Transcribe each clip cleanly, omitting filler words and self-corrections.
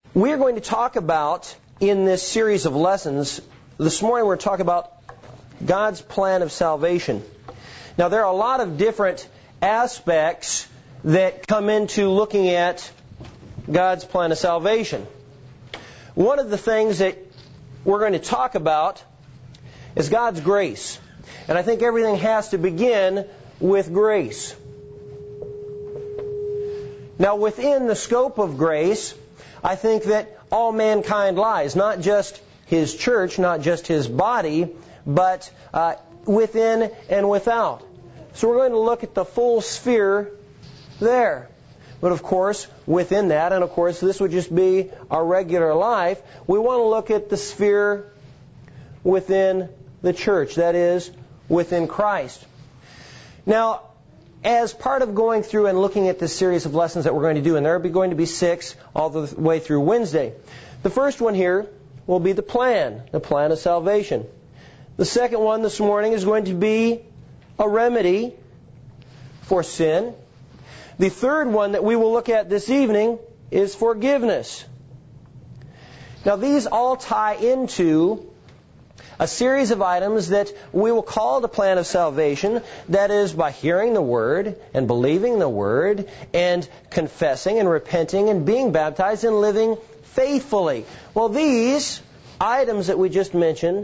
We're going to talk about, in this series of lessons, this morning we're talking about God's plan of salvation. Now, there are a lot of different aspects that come into looking at God's plan of salvation. One of the things that we're going to talk about is God's grace. And I think everything has to begin with grace. Now, within the scope of grace, I think that all mankind lies, not just His church, not just His body, but within and without. So we're going to look at the full sphere there. But of course, within that, and of course this would just be our regular life, we want to look at the sphere within the church, that is, within Christ. Now, as part of going through and looking at this series of lessons that we're going to do, and there are going to be 6 all the way through Wednesday, the first one here will be the plan of salvation. The second one this morning is going to be a remedy for sin. The third one that we will look at this evening is forgiveness. Now, these all tie into a series of items that we will call the plan of salvation. That is, by hearing the Word and believing the Word and confessing and repenting and being baptized and living faithfully. Well, these items that we just mentioned,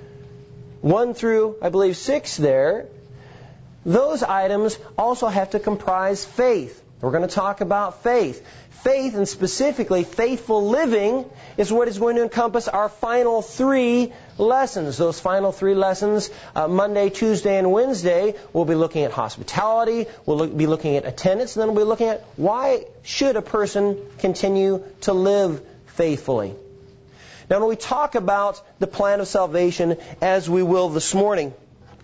1 through, I believe, 6 there, those items also have to comprise faith. We're going to talk about faith. Faith, and specifically faithful living, is what is going to encompass our final 3 lessons. Those final 3 lessons, Monday, Tuesday, and Wednesday, we'll be looking at hospitality, we'll be looking at attendance, and then we'll be looking at why should a person continue to live faithfully. Now, when we talk about the plan of salvation, as we will this morning,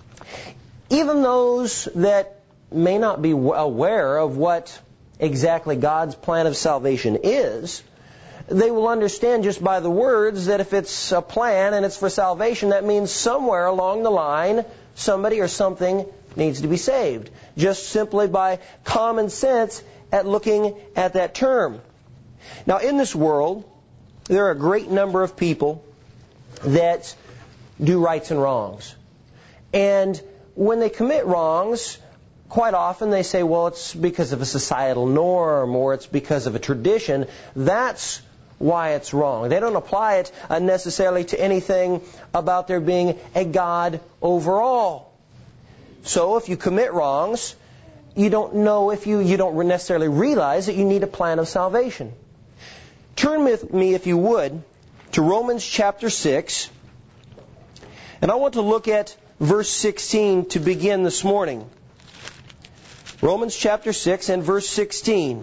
even those that may not be aware of what exactly God's plan of salvation is, they will understand just by the words that if it's a plan and it's for salvation, that means somewhere along the line somebody or something needs to be saved. Just simply by common sense at looking at that term. Now, in this world, there are a great number of people that do rights and wrongs. And when they commit wrongs, quite often they say, well, it's because of a societal norm or it's because of a tradition. That's why it's wrong. They don't apply it necessarily to anything about there being a God overall. So if you commit wrongs, you don't know if you don't necessarily realize that you need a plan of salvation. Turn with me, if you would, to Romans chapter 6. And I want to look at verse 16 to begin this morning. Romans chapter 6 and verse 16.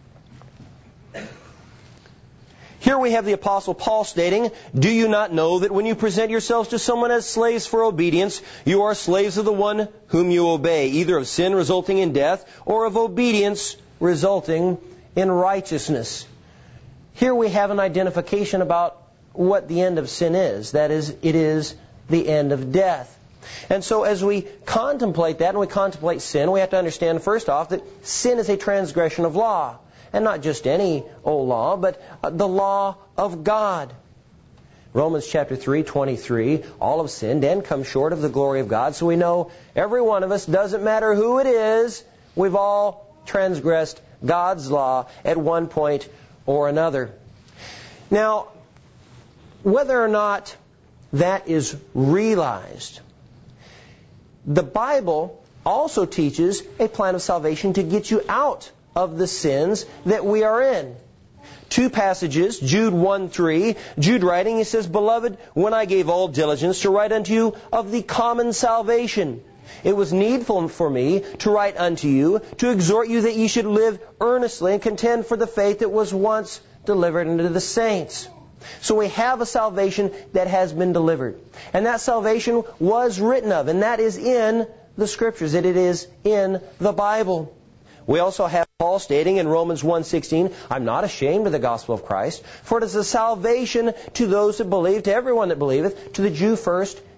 Here we have the Apostle Paul stating, "Do you not know that when you present yourselves to someone as slaves for obedience, you are slaves of the one whom you obey, either of sin resulting in death or of obedience resulting in righteousness?" Here we have an identification about what the end of sin is. That is, it is the end of death. And so as we contemplate that and we contemplate sin, we have to understand first off that sin is a transgression of law. And not just any old law, but the law of God. Romans chapter 3:23, all have sinned and come short of the glory of God. So we know every one of us, doesn't matter who it is, we've all transgressed God's law at one point or another. Now, whether or not that is realized, the Bible also teaches a plan of salvation to get you out of the sins that we are in. 2 passages, Jude 1:3. Jude writing, he says, "Beloved, when I gave all diligence to write unto you of the common salvation, it was needful for me to write unto you, to exhort you that ye should live earnestly and contend for the faith that was once delivered unto the saints." So we have a salvation that has been delivered. And that salvation was written of, and that is in the Scriptures. It is in the Bible. We also have Paul stating in Romans 1:16, "I'm not ashamed of the gospel of Christ, for it is a salvation to those that believe, to everyone that believeth, to the Jew first,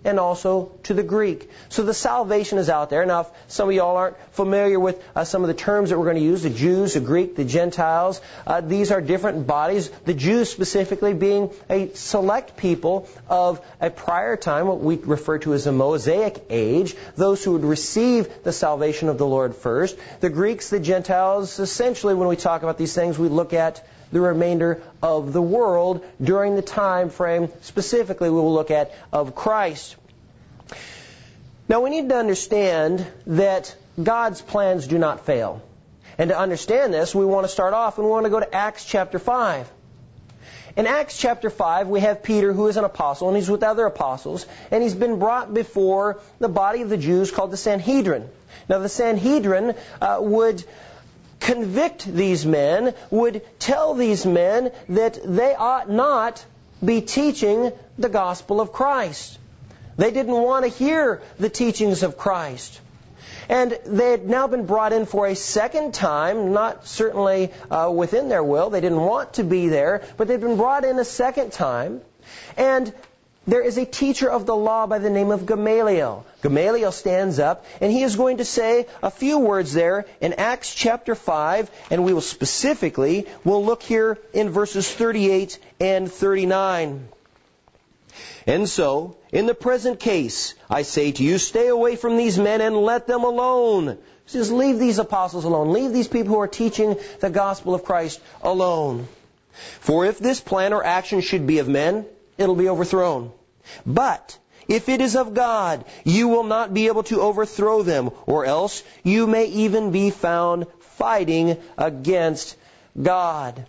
and also to the Greek. So the salvation is out there. Now, if some of y'all aren't familiar with some of the terms that we're going to use, the Jews, the Greek, the Gentiles, these are different bodies. The Jews specifically being a select people of a prior time, what we refer to as the Mosaic age, those who would receive the salvation of the Lord first. The Greeks, the Gentiles, essentially when we talk about these things, we look at the remainder of the world during the time frame, specifically we will look at, of Christ. Now we need to understand that God's plans do not fail. And to understand this, we want to start off and we want to go to Acts chapter 5. In Acts chapter 5, we have Peter, who is an apostle, and he's with other apostles, and he's been brought before the body of the Jews called the Sanhedrin. Now the Sanhedrin would convict these men, would tell these men that they ought not be teaching the gospel of Christ. They didn't want to hear the teachings of Christ. And they had now been brought in for a second time, not certainly within their will. They didn't want to be there, but they'd been brought in a second time. And there is a teacher of the law by the name of Gamaliel. Gamaliel stands up, and he is going to say a few words there in Acts chapter 5, and we will specifically, we'll look here in verses 38 and 39. And so, in the present case, I say to you, stay away from these men and let them alone. Just leave these apostles alone. Leave these people who are teaching the gospel of Christ alone. For if this plan or action should be of men, it'll be overthrown. But if it is of God, you will not be able to overthrow them, or else you may even be found fighting against God.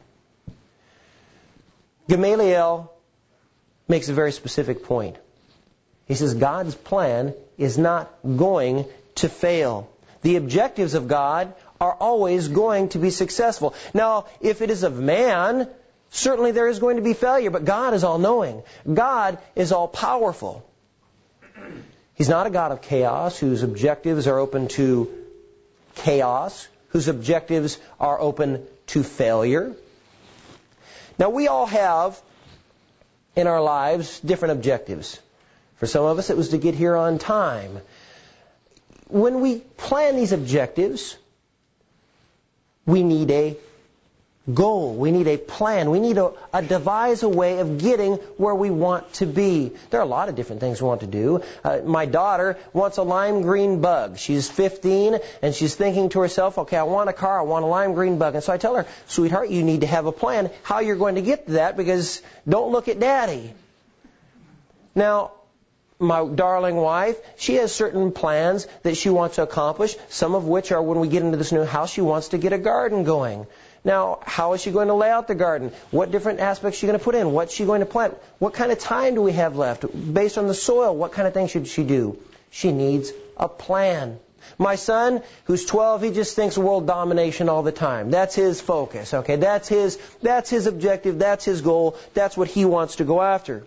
Gamaliel makes a very specific point. He says God's plan is not going to fail. The objectives of God are always going to be successful. Now, if it is of man, certainly there is going to be failure, but God is all-knowing. God is all-powerful. He's not a God of chaos whose objectives are open to chaos, whose objectives are open to failure. Now, we all have in our lives different objectives. For some of us, it was to get here on time. When we plan these objectives, we need a goal. We need a plan. We need to devise a way of getting where we want to be. There are a lot of different things we want to do. My daughter wants a lime green bug. She's 15 and she's thinking to herself, okay, I want a car, I want a lime green bug. And so I tell her, sweetheart, you need to have a plan how you're going to get to that, because don't look at Daddy. Now, my darling wife, she has certain plans that she wants to accomplish, some of which are when we get into this new house, she wants to get a garden going. Now, how is she going to lay out the garden? What different aspects is she going to put in? What's she going to plant? What kind of time do we have left? Based on the soil, what kind of things should she do? She needs a plan. My son, who's 12, he just thinks world domination all the time. That's his focus, okay? That's his objective, that's his goal, that's what he wants to go after.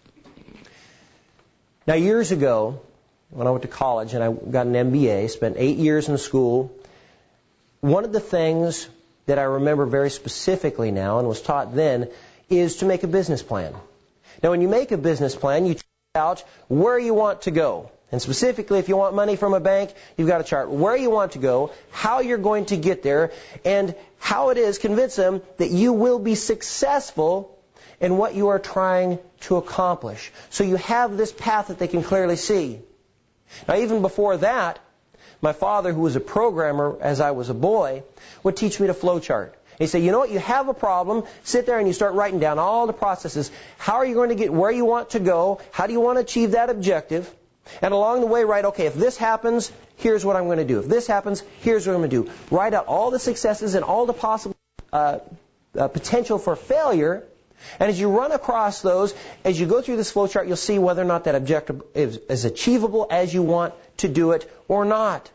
Now, years ago, when I went to college and I got an MBA, spent 8 years in school, one of the things that I remember very specifically now and was taught then is to make a business plan. Now, when you make a business plan, you chart out where you want to go. And specifically, if you want money from a bank, you've got to chart where you want to go, how you're going to get there, and how it is, convince them that you will be successful in what you are trying to accomplish. So you have this path that they can clearly see. Now, even before that, my father, who was a programmer as I was a boy, would teach me to flow chart. He said, you know what, you have a problem, sit there and you start writing down all the processes. How are you going to get where you want to go? How do you want to achieve that objective? And along the way, write, okay, if this happens, here's what I'm going to do. If this happens, here's what I'm going to do. Write out all the successes and all the possible potential for failure. And as you run across those, as you go through this flow chart, you'll see whether or not that objective is achievable as you want to do it or not.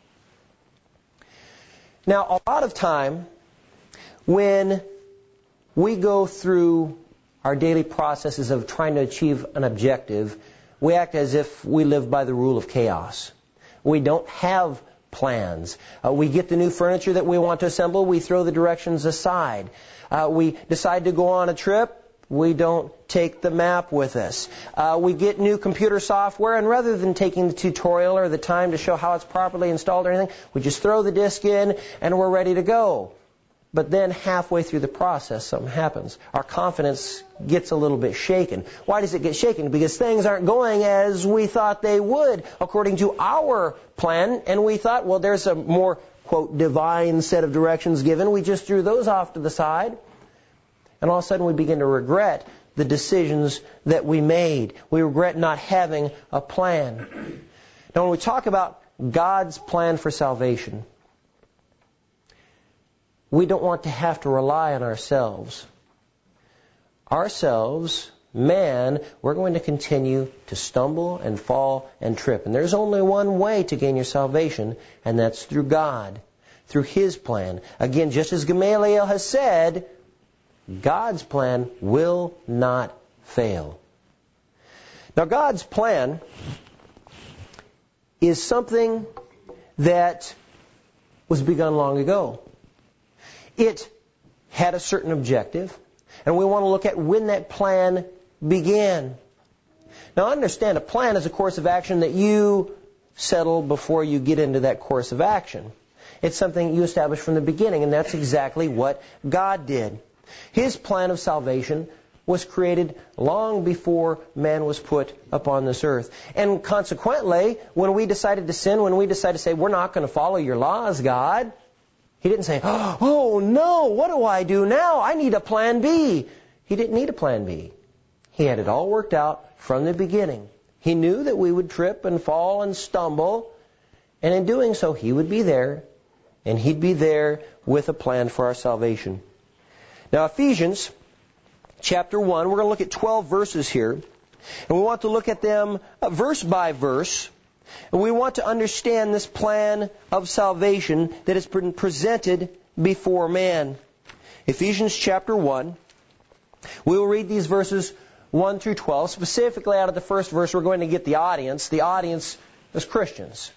Now, a lot of time, when we go through our daily processes of trying to achieve an objective, we act as if we live by the rule of chaos. We don't have plans. We get the new furniture that we want to assemble, we throw the directions aside. We decide to go on a trip. We don't take the map with us. We get new computer software, and rather than taking the tutorial or the time to show how it's properly installed or anything, we just throw the disk in and we're ready to go. But then halfway through the process, something happens. Our confidence gets a little bit shaken. Why does it get shaken? Because things aren't going as we thought they would according to our plan, and we thought, well, there's a more, quote, divine set of directions given. We just threw those off to the side. And all of a sudden we begin to regret the decisions that we made. We regret not having a plan. Now when we talk about God's plan for salvation, we don't want to have to rely on ourselves. Ourselves, man, we're going to continue to stumble and fall and trip. And there's only one way to gain your salvation, and that's through God, through His plan. Again, just as Gamaliel has said, God's plan will not fail. Now, God's plan is something that was begun long ago. It had a certain objective, and we want to look at when that plan began. Now, understand, a plan is a course of action that you settle before you get into that course of action. It's something you establish from the beginning, and that's exactly what God did. His plan of salvation was created long before man was put upon this earth. And consequently, when we decided to sin, when we decided to say, we're not going to follow your laws, God, He didn't say, oh no, what do I do now? I need a plan B. He didn't need a plan B. He had it all worked out from the beginning. He knew that we would trip and fall and stumble, and in doing so, He would be there, and He'd be there with a plan for our salvation. Now, Ephesians chapter 1, we're going to look at 12 verses here, and we want to look at them verse by verse, and we want to understand this plan of salvation that has been presented before man. Ephesians chapter 1, we will read these verses 1 through 12. Specifically out of the first verse, we're going to get the audience. The audience is Christians.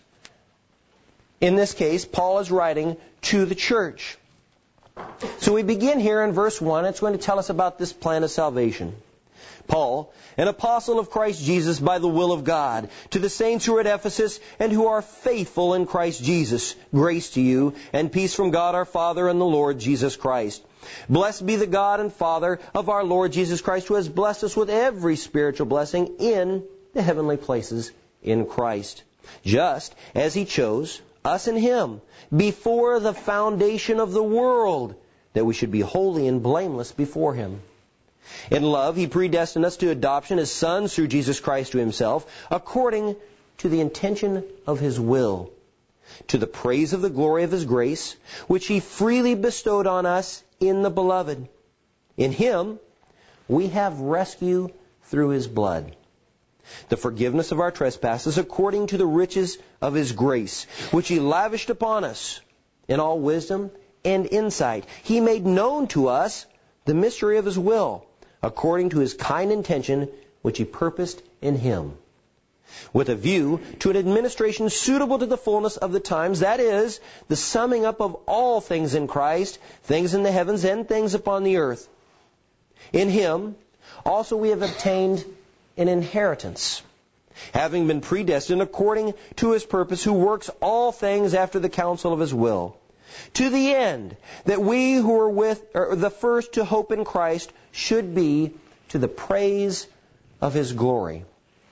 In this case, Paul is writing to the church. So we begin here in verse 1. It's going to tell us about this plan of salvation. Paul, an apostle of Christ Jesus by the will of God, to the saints who are at Ephesus and who are faithful in Christ Jesus, grace to you and peace from God our Father and the Lord Jesus Christ. Blessed be the God and Father of our Lord Jesus Christ, who has blessed us with every spiritual blessing in the heavenly places in Christ, just as He chose us in Him before the foundation of the world, that we should be holy and blameless before Him. In love, He predestined us to adoption as sons through Jesus Christ to Himself, according to the intention of His will, to the praise of the glory of His grace, which He freely bestowed on us in the Beloved. In Him we have rescue through His blood, the forgiveness of our trespasses, according to the riches of His grace, which He lavished upon us in all wisdom and insight. He made known to us the mystery of His will, according to His kind intention, which He purposed in Him, with a view to an administration suitable to the fullness of the times, that is, the summing up of all things in Christ, things in the heavens and things upon the earth. In Him also we have obtained an inheritance, having been predestined according to His purpose, who works all things after the counsel of His will, to the end that we who are the first to hope in Christ should be to the praise of His glory.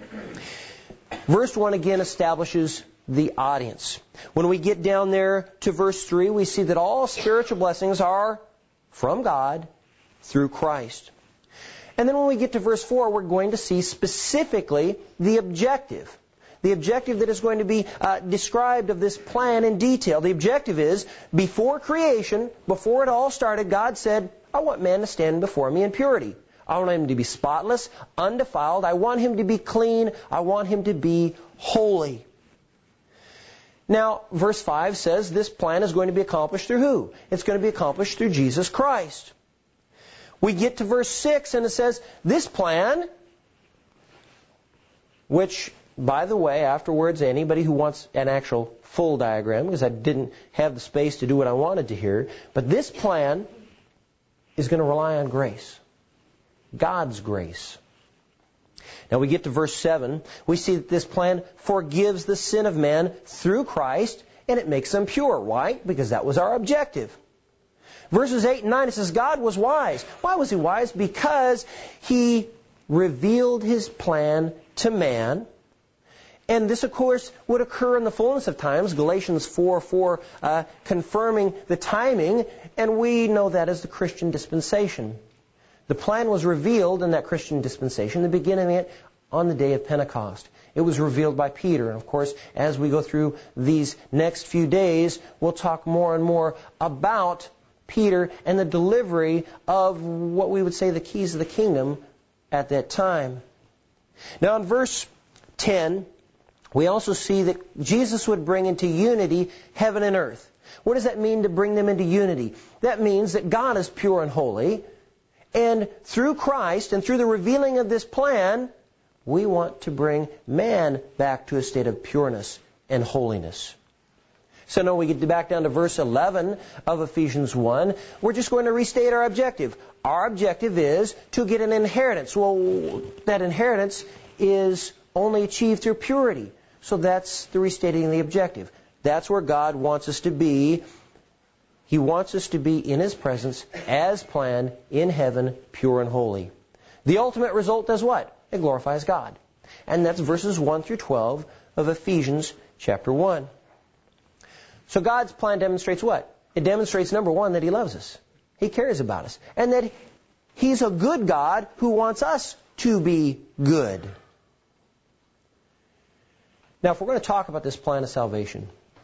Verse 1 again establishes the audience. When we get down there to verse 3, we see that all spiritual blessings are from God through Christ. And then when we get to verse 4, we're going to see specifically the objective. The objective that is going to be described of this plan in detail. The objective is, before creation, before it all started, God said, I want man to stand before me in purity. I want him to be spotless, undefiled. I want him to be clean. I want him to be holy. Now, verse 5 says this plan is going to be accomplished through who? It's going to be accomplished through Jesus Christ. We get to verse 6 and it says, this plan, which, by the way, afterwards, anybody who wants an actual full diagram, because I didn't have the space to do what I wanted to here, but this plan is going to rely on grace. God's grace. Now we get to verse 7. We see that this plan forgives the sin of man through Christ, and it makes them pure. Why? Because that was our objective. Verses 8 and 9, it says, God was wise. Why was He wise? Because He revealed His plan to man. And this, of course, would occur in the fullness of times. Galatians 4:4 confirming the timing, and we know that as the Christian dispensation. The plan was revealed in that Christian dispensation, the beginning of it on the day of Pentecost. It was revealed by Peter. And of course, as we go through these next few days, we'll talk more and more about Peter and the delivery of what we would say the keys of the kingdom at that time. Now in verse 10, we also see that Jesus would bring into unity heaven and earth. What does that mean to bring them into unity? That means that God is pure and holy, and through Christ and through the revealing of this plan, we want to bring man back to a state of pureness and holiness. So now we get back down to verse 11 of Ephesians 1. We're just going to restate our objective. Our objective is to get an inheritance. Well, that inheritance is only achieved through purity. So that's the restating of the objective. That's where God wants us to be. He wants us to be in His presence as planned in heaven, pure and holy. The ultimate result does what? It glorifies God. And that's verses 1 through 12 of Ephesians chapter 1. So God's plan demonstrates what? It demonstrates, number one, that He loves us. He cares about us. And that He's a good God who wants us to be good. Now, if we're going to talk about this plan of salvation,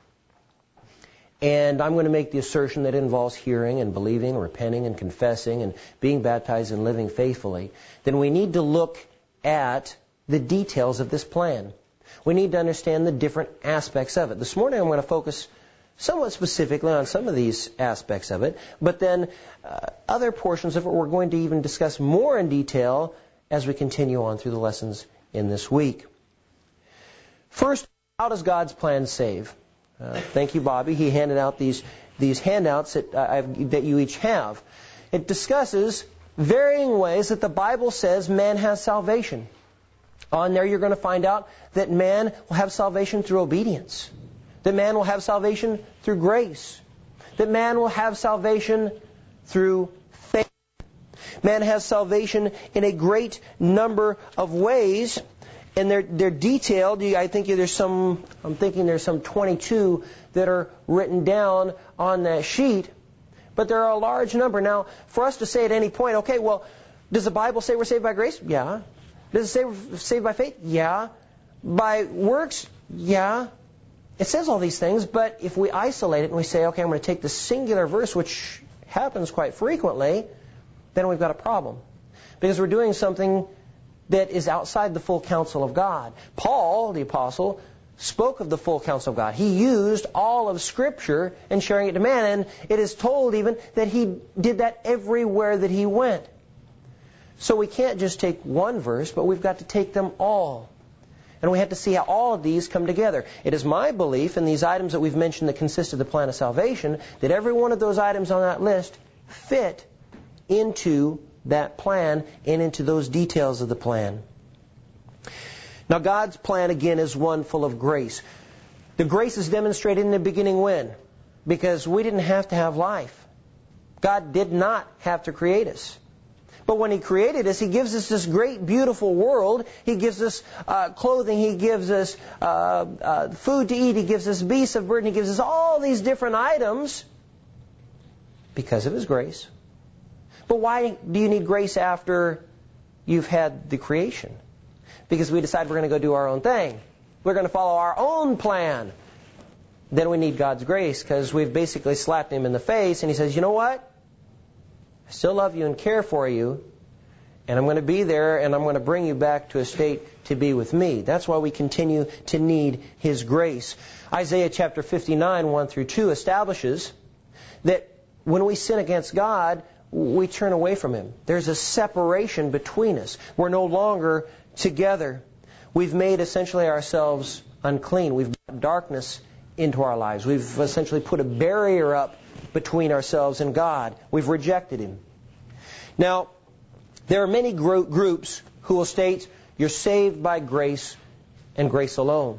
and I'm going to make the assertion that it involves hearing and believing, repenting and confessing and being baptized and living faithfully, then we need to look at the details of this plan. We need to understand the different aspects of it. This morning I'm going to focus somewhat specifically on some of these aspects of it, but then other portions of it we're going to even discuss more in detail as we continue on through the lessons in this week. First, how does God's plan save? Thank you, Bobby. He handed out these handouts that you each have. It discusses varying ways that the Bible says man has salvation. On there you're going to find out that man will have salvation through obedience. That man will have salvation through grace. That man will have salvation through faith. Man has salvation in a great number of ways. And they're detailed. I'm thinking there's some 22 that are written down on that sheet. But there are a large number. Now, for us to say at any point, okay, well, does the Bible say we're saved by grace? Yeah. Does it say we're saved by faith? Yeah. By works? Yeah. It says all these things, but if we isolate it and we say, okay, I'm going to take the singular verse, which happens quite frequently, then we've got a problem. Because we're doing something that is outside the full counsel of God. Paul, the apostle, spoke of the full counsel of God. He used all of Scripture in sharing it to man, and it is told even that he did that everywhere that he went. So we can't just take one verse, but we've got to take them all. And we have to see how all of these come together. It is my belief in these items that we've mentioned that consist of the plan of salvation, that every one of those items on that list fit into that plan and into those details of the plan. Now God's plan again is one full of grace. The grace is demonstrated in the beginning when? Because we didn't have to have life. God did not have to create us. But when He created us, He gives us this great, beautiful world. He gives us clothing. He gives us food to eat. He gives us beasts of burden. He gives us all these different items because of His grace. But why do you need grace after you've had the creation? Because we decide we're going to go do our own thing. We're going to follow our own plan. Then we need God's grace because we've basically slapped Him in the face and He says, you know what? I still love you and care for you, and I'm going to be there and I'm going to bring you back to a state to be with me. That's why we continue to need His grace. Isaiah chapter 59, 1 through 2 establishes that when we sin against God, we turn away from Him. There's a separation between us. We're no longer together. We've made essentially ourselves unclean. We've brought darkness into our lives. We've essentially put a barrier up between ourselves and God. We've rejected Him. Now, There are many groups who will state you're saved by grace and grace alone.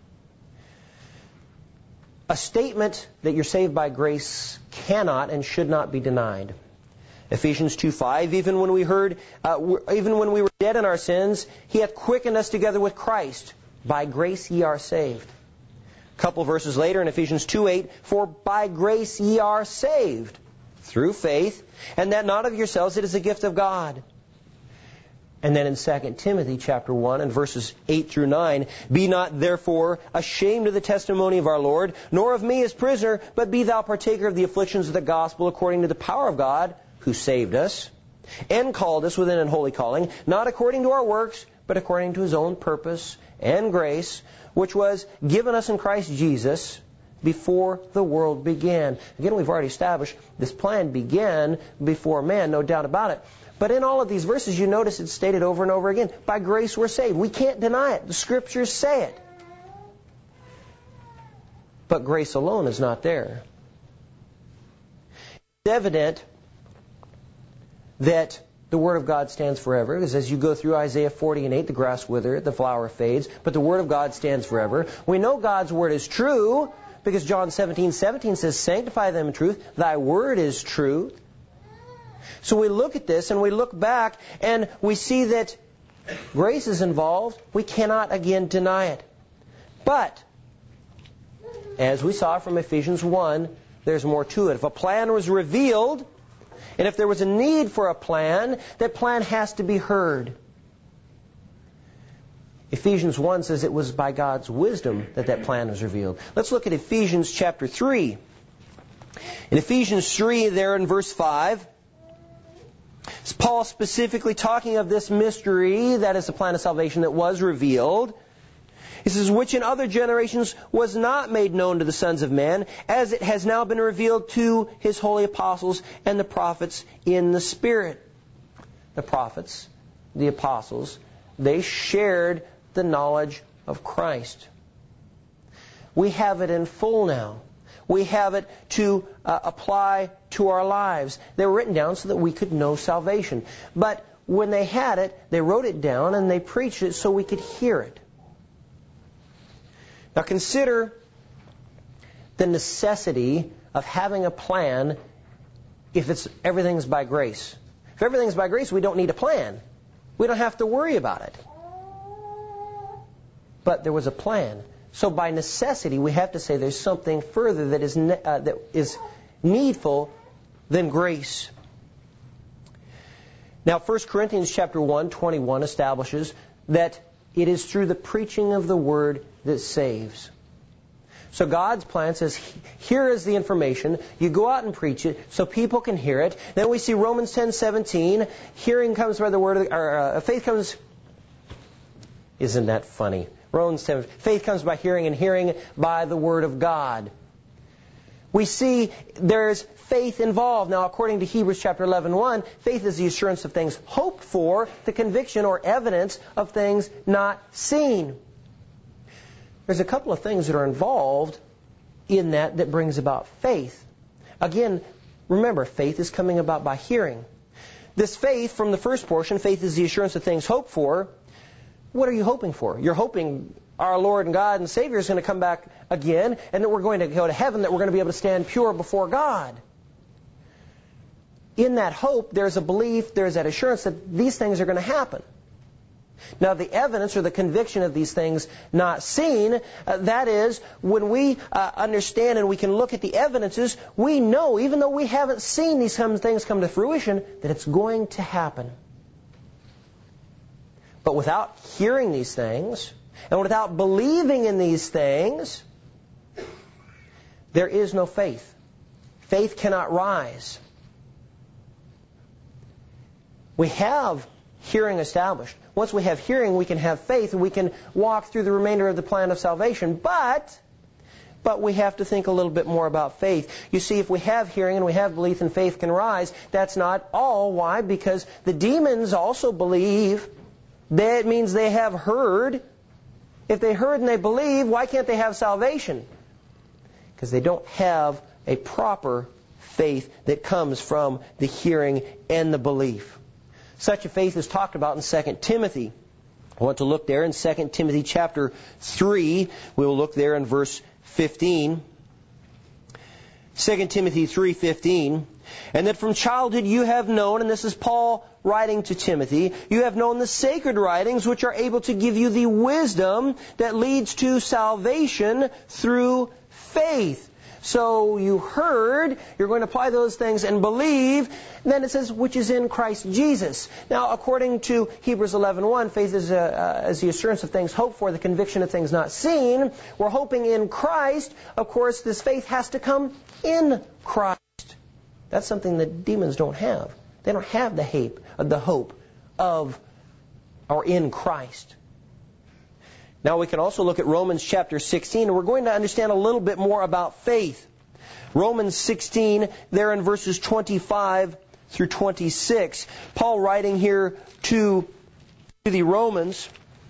A statement that you're saved by grace cannot and should not be denied. Ephesians 2:5, even when we were dead in our sins, He hath quickened us together with Christ. By grace ye are saved. A couple verses later in Ephesians 2:8, for by grace ye are saved, through faith, and that not of yourselves, it is a gift of God. And then in 2 Timothy chapter 1 and verses 8 through 9, be not therefore ashamed of the testimony of our Lord, nor of me as prisoner, but be thou partaker of the afflictions of the gospel according to the power of God, who saved us, and called us with an unholy calling, not according to our works, but according to His own purpose and grace, which was given us in Christ Jesus before the world began. Again, we've already established this plan began before man, no doubt about it. But in all of these verses, you notice it's stated over and over again. By grace we're saved. We can't deny it. The Scriptures say it. But grace alone is not there. It's evident that the Word of God stands forever, because as you go through Isaiah 40 and 8, the grass withereth, the flower fades, but the Word of God stands forever. We know God's Word is true, because John 17:17 says, sanctify them in truth, thy Word is truth. So we look at this and we look back and we see that grace is involved. We cannot again deny it. But, as we saw from Ephesians 1, there's more to it. If a plan was revealed, and if there was a need for a plan, that plan has to be heard. Ephesians 1 says it was by God's wisdom that plan was revealed. Let's look at Ephesians chapter 3. In Ephesians 3, there in verse 5, is Paul specifically talking of this mystery, that is the plan of salvation that was revealed. He says, which in other generations was not made known to the sons of men, as it has now been revealed to His holy apostles and the prophets in the Spirit. The prophets, the apostles, they shared the knowledge of Christ. We have it in full now. We have it to apply to our lives. They were written down so that we could know salvation. But when they had it, they wrote it down and they preached it so we could hear it. Now consider the necessity of having a plan if everything's by grace. If everything's by grace, we don't need a plan. We don't have to worry about it. But there was a plan. So by necessity, we have to say there's something further that is needful than grace. Now 1 Corinthians chapter 1:21 establishes that it is through the preaching of the Word that saves. So God's plan says, here is the information. You go out and preach it so people can hear it. Then we see Romans 10:17. Hearing comes by the word, faith comes. Isn't that funny? Romans 10. Faith comes by hearing, and hearing by the Word of God. We see there's faith involved. Now, according to Hebrews chapter 11:1, faith is the assurance of things hoped for, the conviction or evidence of things not seen. There's a couple of things that are involved in that brings about faith. Again, remember, faith is coming about by hearing. This faith, from the first portion, faith is the assurance of things hoped for. What are you hoping for? You're hoping our Lord and God and Savior is going to come back again, and that we're going to go to heaven, that we're going to be able to stand pure before God. In that hope, there's a belief, there's that assurance that these things are going to happen. Now, the evidence or the conviction of these things not seen, that is, when we understand and we can look at the evidences, we know, even though we haven't seen these things come to fruition, that it's going to happen. But without hearing these things, and without believing in these things, there is no faith. Faith cannot rise. We have hearing established. Once we have hearing, we can have faith, and we can walk through the remainder of the plan of salvation. But we have to think a little bit more about faith. You see, if we have hearing and we have belief and faith can rise, that's not all. Why? Because the demons also believe. That means they have heard. If they heard and they believe, why can't they have salvation? Because they don't have a proper faith that comes from the hearing and the belief. Such a faith is talked about in 2 Timothy. I want to look there in 2 Timothy chapter 3. We will look there in verse 15. 2 Timothy 3:15. And that from childhood you have known, and this is Paul writing to Timothy, you have known the sacred writings which are able to give you the wisdom that leads to salvation through faith. So you heard, you're going to apply those things and believe. And then it says, which is in Christ Jesus. Now, according to Hebrews 11:1, faith is the assurance of things hoped for, the conviction of things not seen. We're hoping in Christ. Of course, this faith has to come in Christ. That's something that demons don't have. They don't have the hope of or in Christ. Now we can also look at Romans chapter 16, and we're going to understand a little bit more about faith. Romans 16, there in verses 25 through 26. Paul writing here to the Romans,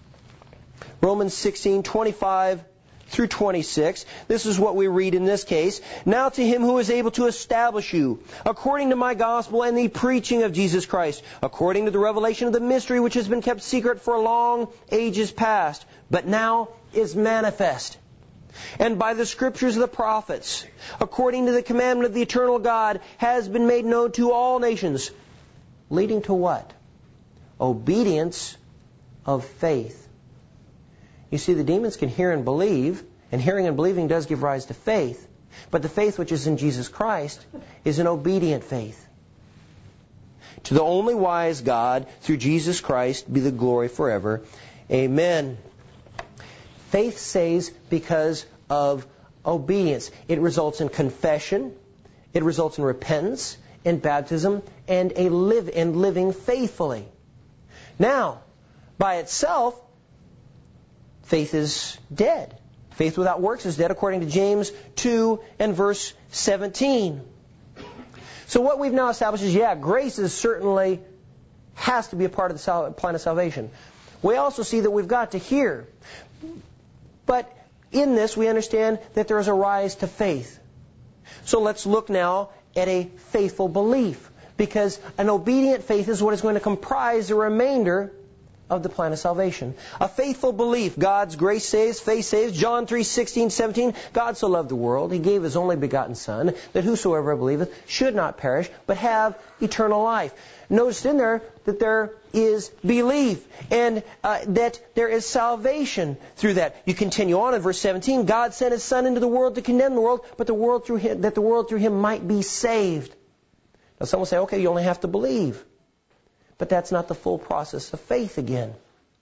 Romans 16, 25 through 26. This is what we read in this case. Now to him who is able to establish you, according to my gospel and the preaching of Jesus Christ, according to the revelation of the mystery which has been kept secret for long ages past, but now is manifest. And by the scriptures of the prophets, according to the commandment of the eternal God, has been made known to all nations, leading to what? Obedience of faith. You see, the demons can hear and believe, and hearing and believing does give rise to faith. But the faith which is in Jesus Christ is an obedient faith. To the only wise God, through Jesus Christ, be the glory forever. Amen. Faith saves because of obedience. It results in confession. It results in repentance, in baptism, and living faithfully. Now, by itself, faith is dead. Faith without works is dead, according to James 2 and verse 17. So what we've now established is, grace is certainly has to be a part of the plan of salvation. We also see that we've got to hear. But in this, we understand that there is a rise to faith. So let's look now at a faithful belief, because an obedient faith is what is going to comprise the remainder of the plan of salvation. A faithful belief. God's grace saves, faith saves. John 3:16, 17. God so loved the world, He gave His only begotten Son, that whosoever believeth should not perish, but have eternal life. Notice in there that there is belief, and that there is salvation through that. You continue on in verse 17. God sent His Son into the world to condemn the world, but the world through Him might be saved. Now some will say, okay, you only have to believe. But that's not the full process of faith again.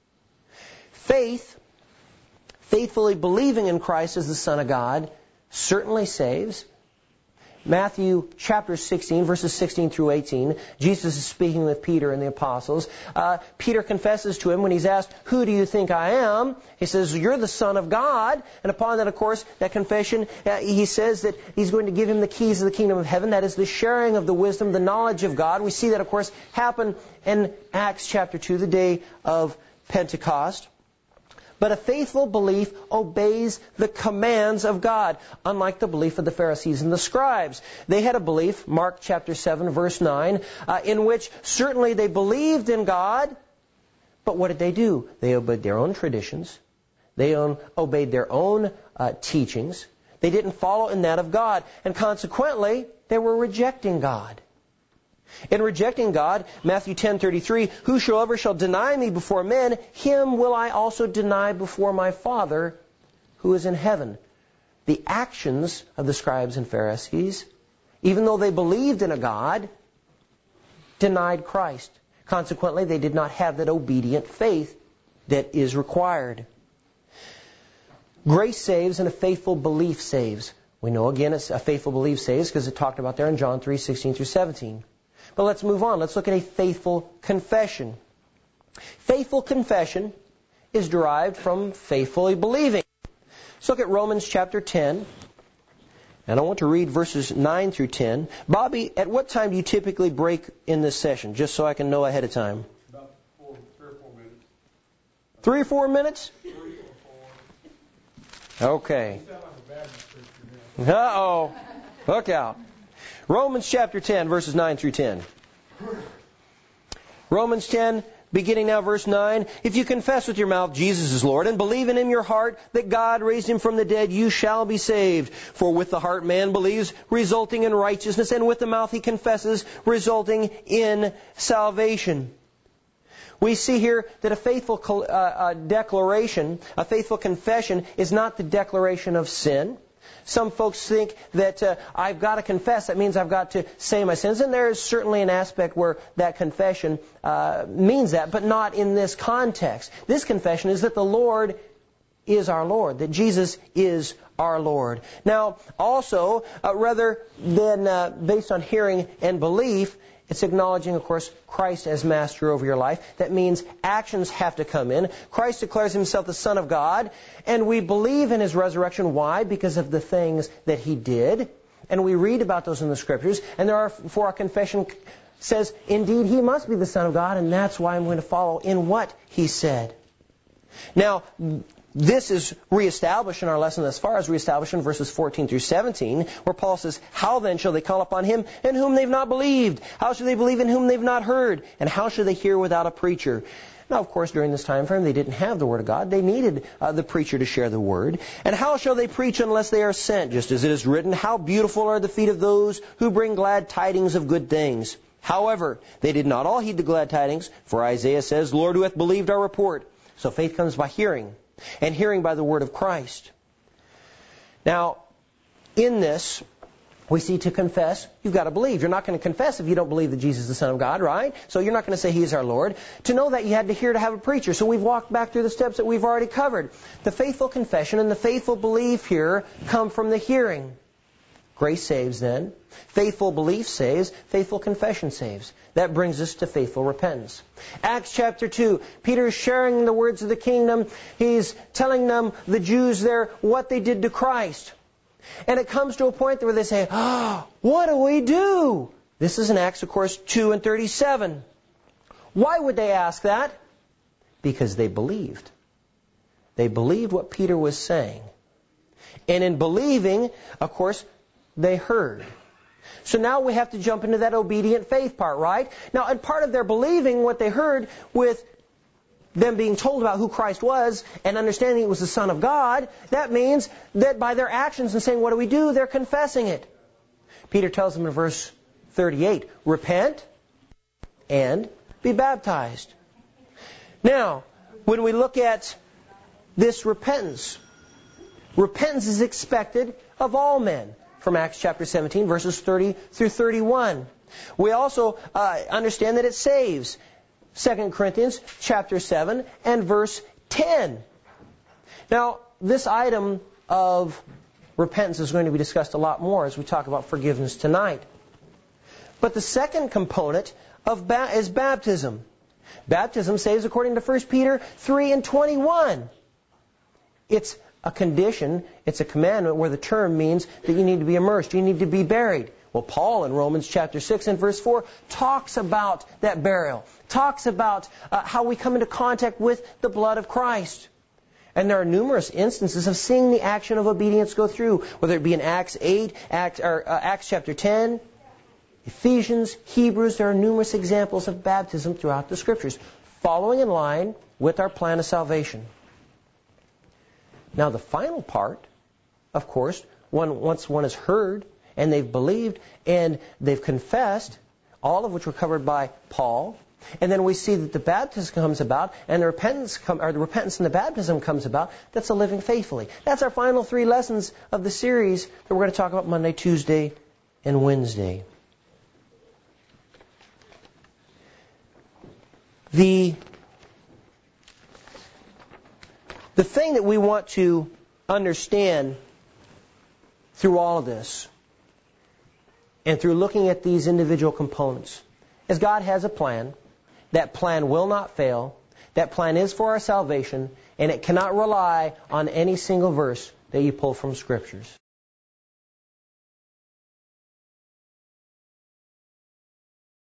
Faith, faithfully believing in Christ as the Son of God, certainly saves. Matthew chapter 16, verses 16 through 18, Jesus is speaking with Peter and the apostles. Peter confesses to him when he's asked, who do you think I am? He says, you're the Son of God. And upon that, of course, that confession, he says that he's going to give him the keys of the kingdom of heaven. That is the sharing of the wisdom, the knowledge of God. We see that, of course, happen in Acts chapter 2, the day of Pentecost. But a faithful belief obeys the commands of God, unlike the belief of the Pharisees and the scribes. They had a belief, Mark chapter 7, verse 9, in which certainly they believed in God, but what did they do? They obeyed their own traditions. They obeyed their own teachings. They didn't follow in that of God. And consequently, they were rejecting God. In rejecting God, Matthew 10:33, whosoever shall deny me before men, him will I also deny before my Father who is in heaven. The actions of the scribes and Pharisees, even though they believed in a God, denied Christ. Consequently, they did not have that obedient faith that is required. Grace saves and a faithful belief saves. We know again it's a faithful belief saves because it talked about there in John 3:16 through 17. But let's move on. Let's look at a faithful confession. Faithful confession is derived from faithfully believing. Let's look at Romans chapter 10. And I want to read verses 9 through 10. Bobby, at what time do you typically break in this session? Just so I can know ahead of time. About 3 or 4 minutes. 3 or 4 minutes? 3 or 4. Okay. You sound like a Baptist preacher now. Uh-oh. Look out. Romans chapter 10, verses 9 through 10. Romans 10, beginning now verse 9. If you confess with your mouth Jesus is Lord and believe in your heart that God raised Him from the dead, you shall be saved. For with the heart man believes, resulting in righteousness, and with the mouth he confesses, resulting in salvation. We see here that a faithful declaration, a faithful confession, is not the declaration of sin. Some folks think that I've got to confess, that means I've got to say my sins. And there is certainly an aspect where that confession means that, but not in this context. This confession is that the Lord is our Lord, that Jesus is our Lord. Now, also, rather than based on hearing and belief, it's acknowledging, of course, Christ as master over your life. That means actions have to come in. Christ declares Himself the Son of God, and we believe in His resurrection. Why? Because of the things that He did. And we read about those in the Scriptures. And therefore our confession says, indeed, He must be the Son of God, and that's why I'm going to follow in what He said. Now, this is reestablished in our lesson thus far, as reestablished in verses 14 through 17, where Paul says, how then shall they call upon Him in whom they've not believed? How shall they believe in whom they've not heard? And how shall they hear without a preacher? Now, of course, during this time frame, they didn't have the Word of God. They needed the preacher to share the Word. And how shall they preach unless they are sent? Just as it is written, how beautiful are the feet of those who bring glad tidings of good things. However, they did not all heed the glad tidings, for Isaiah says, Lord, who hath believed our report? So faith comes by hearing, and hearing by the word of Christ. Now, in this, we see to confess, you've got to believe. You're not going to confess if you don't believe that Jesus is the Son of God, right? So you're not going to say He is our Lord. To know that, you had to hear to have a preacher. So we've walked back through the steps that we've already covered. The faithful confession and the faithful belief here come from the hearing. Grace saves then. Faithful belief saves. Faithful confession saves. That brings us to faithful repentance. Acts chapter 2. Peter is sharing the words of the kingdom. He's telling them, the Jews there, what they did to Christ. And it comes to a point where they say, what do we do? This is in Acts, of course, 2 and 37. Why would they ask that? Because they believed. They believed what Peter was saying. And in believing, of course, they heard. So now we have to jump into that obedient faith part, right? Now, and part of their believing what they heard with them being told about who Christ was and understanding He was the Son of God, that means that by their actions and saying, what do? They're confessing it. Peter tells them in verse 38, repent and be baptized. Now, when we look at this repentance is expected of all men. From Acts chapter 17, verses 30 through 31. We also understand that it saves. 2 Corinthians chapter 7 and verse 10. Now, this item of repentance is going to be discussed a lot more as we talk about forgiveness tonight. But the second component is baptism. Baptism saves according to 1 Peter 3 and 21. It's a condition, it's a commandment where the term means that you need to be immersed, you need to be buried. Well, Paul in Romans chapter 6 and verse 4 talks about that burial, talks about how we come into contact with the blood of Christ. And there are numerous instances of seeing the action of obedience go through, whether it be in Acts 8, Acts chapter 10, Ephesians, Hebrews. There are numerous examples of baptism throughout the Scriptures, following in line with our plan of salvation. Now the final part, of course, once one has heard and they've believed and they've confessed, all of which were covered by Paul, and then we see that the baptism comes about and the repentance and the baptism comes about, that's a living faithfully. That's our final 3 lessons of the series that we're going to talk about Monday, Tuesday, and Wednesday. The thing that we want to understand through all of this and through looking at these individual components is God has a plan. That plan will not fail. That plan is for our salvation, and it cannot rely on any single verse that you pull from Scriptures.